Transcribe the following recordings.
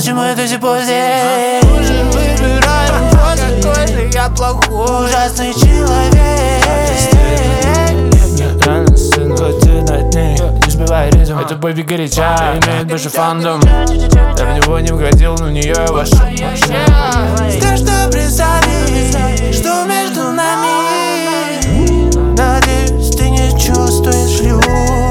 почему я до сих пор здесь? Уже выбираем, какой же я плохой, ужасный человек. Реально сын, ты над ней, не сбивай ритм. Это бэби горяча, имеет больше фандом. Я в него не входил, но в нее я вошел. Страшно представить, что между нами. Надеюсь, ты не чувствуешь любовь.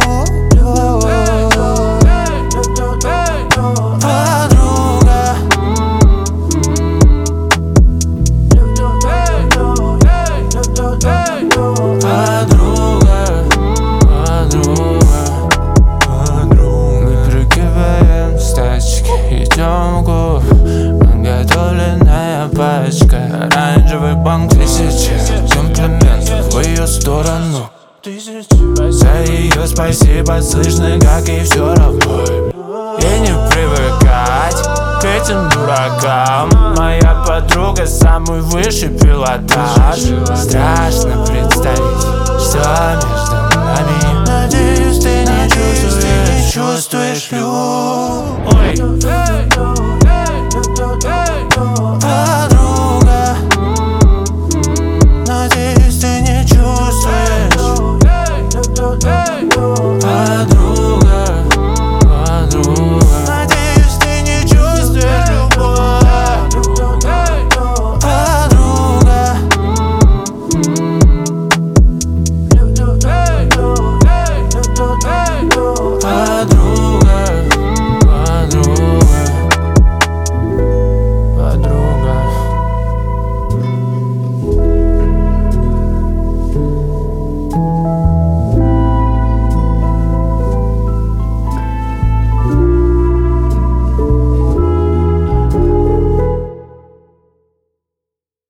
Подготовленная пачка, оранжевый банк тысячи комплиментов в ее сторону. За ее спасибо слышно, как и все равно. И не привыкать к этим дуракам. Моя подруга самый высший пилотаж. Страшно представить, что между нами. Надеюсь, ты не чувствуешь любовь.